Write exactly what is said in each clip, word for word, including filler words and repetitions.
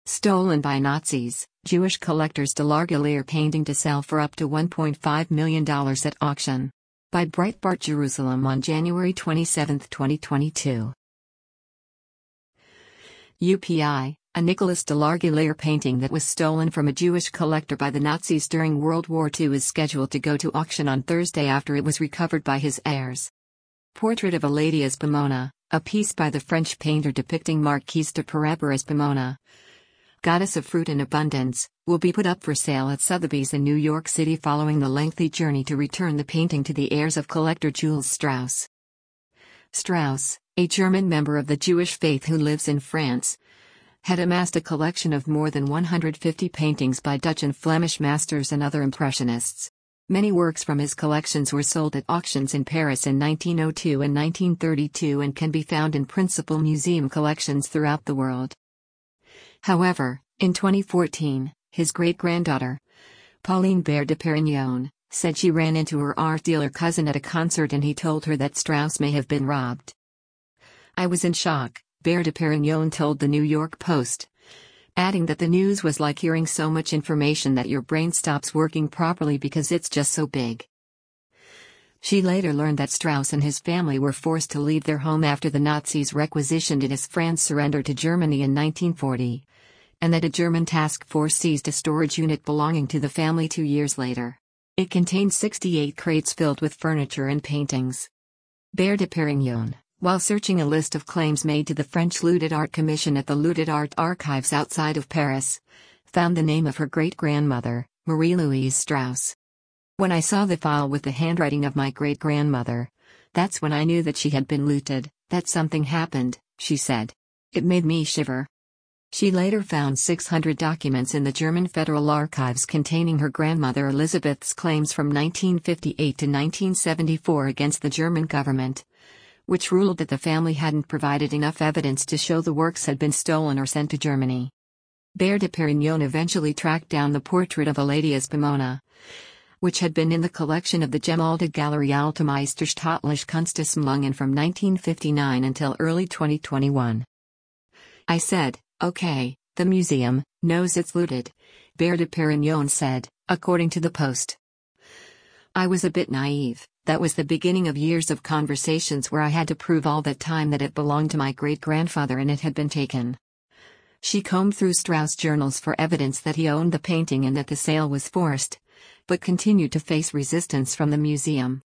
Stolen by Nazis, Jewish collector's Delargelier painting to sell for up to one point five million dollars at auction. By Breitbart Jerusalem on January twenty-seventh, twenty twenty-two. U P I, a Nicholas Delargelier painting that was stolen from a Jewish collector by the Nazis during World War Two is scheduled to go to auction on Thursday after it was recovered by his heirs. Portrait of a Lady as Pomona, a piece by the French painter depicting Marquise de Parabère as Pomona, goddess of fruit and abundance, will be put up for sale at Sotheby's in New York City following the lengthy journey to return the painting to the heirs of collector Jules Strauss. Strauss, a German member of the Jewish faith who lives in France, had amassed a collection of more than one hundred fifty paintings by Dutch and Flemish masters and other impressionists. Many works from his collections were sold at auctions in Paris in nineteen oh two and nineteen thirty-two and can be found in principal museum collections throughout the world. However, in twenty fourteen, his great-granddaughter, Pauline Bear de Perignon, said she ran into her art dealer cousin at a concert and he told her that Strauss may have been robbed. "I was in shock," Bear de Perignon told the New York Post, adding that the news was like hearing so much information that your brain stops working properly because it's just so big. She later learned that Strauss and his family were forced to leave their home after the Nazis requisitioned it as France surrendered to Germany in nineteen forty, and that a German task force seized a storage unit belonging to the family two years later. It contained sixty-eight crates filled with furniture and paintings. Bear de Perignon, while searching a list of claims made to the French Looted Art Commission at the Looted Art Archives outside of Paris, found the name of her great-grandmother, Marie-Louise Strauss. "When I saw the file with the handwriting of my great-grandmother, that's when I knew that she had been looted, that something happened," she said. "It made me shiver." She later found six hundred documents in the German Federal Archives containing her grandmother Elizabeth's claims from nineteen fifty-eight to nineteen seventy-four against the German government, which ruled that the family hadn't provided enough evidence to show the works had been stolen or sent to Germany. Bear de Perignon eventually tracked down the portrait of a Lady as Pomona, which had been in the collection of the Gemäldegalerie Altmeisterstaatliche Kunstsammlungen from nineteen fifty-nine until early twenty twenty-one. "I said, okay, the museum knows it's looted," Bear de Perignon said, according to the Post. "I was a bit naive. That was the beginning of years of conversations where I had to prove all that time that it belonged to my great-grandfather and it had been taken." She combed through Strauss' journals for evidence that he owned the painting and that the sale was forced, but continued to face resistance from the museum.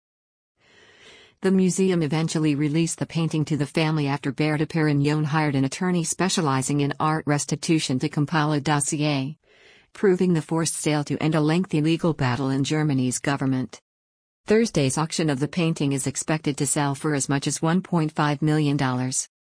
The museum eventually released the painting to the family after Bear de Perignon hired an attorney specializing in art restitution to compile a dossier, proving the forced sale to end a lengthy legal battle in Germany's government. Thursday's auction of the painting is expected to sell for as much as one point five million dollars.